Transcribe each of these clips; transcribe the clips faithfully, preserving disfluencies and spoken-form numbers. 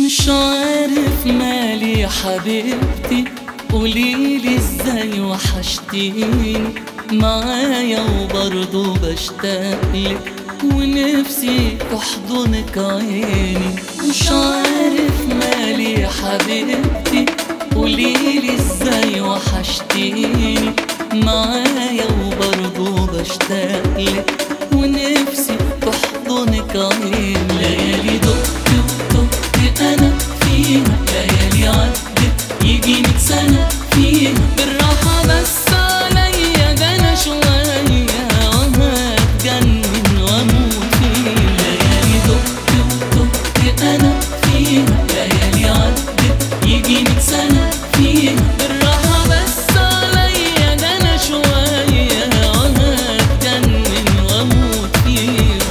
مش عارف مالي يا حبيبتي، قوليلي ازاي وحشتيني معايا وبرضه بشتاقلك ونفسي تحضنك عيني. مش عارف مالي يا حبيبتي، قوليلي ازاي وحشتيني معايا وبرضه بشتاقلك ونفسي تحضنك عيني. ليالي دقت ودقت انا فيها، ليالي عدت يجي ميت سنة فيها، بالراحة بس عليا ده انا شوية وهتجنن واموت فيها. ليالي دقت ودقت انا فيها، ليالي عدت يجي ميت سنة فيها، بالراحة بس عليا ده انا شوية وهتجنن واموت فيها.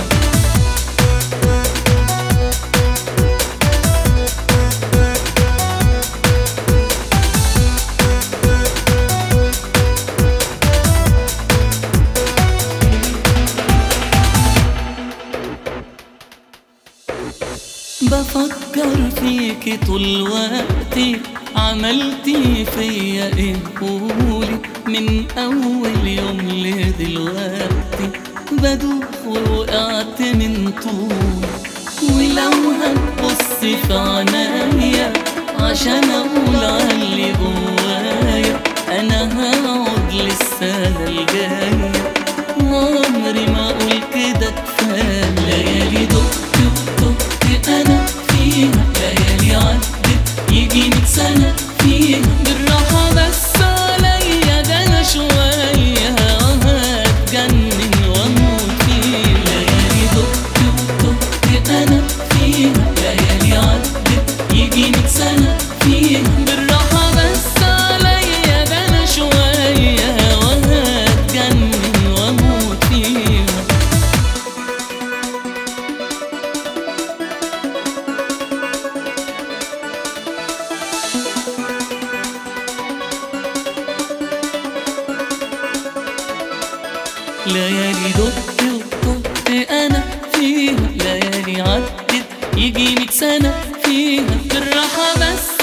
بفكر فيكي طول وقتي، عملتي فيا ايه قولي، من اول يوم لدلوقتي بدوخ ووقعت من طول. ولو هتبصي في عنايا عشان اقول عاللي جوايا، انا هقعد للسنة الجاية وعمري ما اقول كده كفاية. ليالي دقت ودقت انا فيها، ليالي عدت يجي ميت سنة فيها، بالراحة بس عليا ده انا شوية وهتجنن واموت فيها. ليالي دقت ودقت انا فيها، ليالي عدت يجي ميت سنة فيها، بالراحة بس عليا ده انا شوية وهتجنن واموت فيها. ليالي دقت ودقت انا فيها، ليالي عدت يجي ميت سنة فيها، بالراحة بس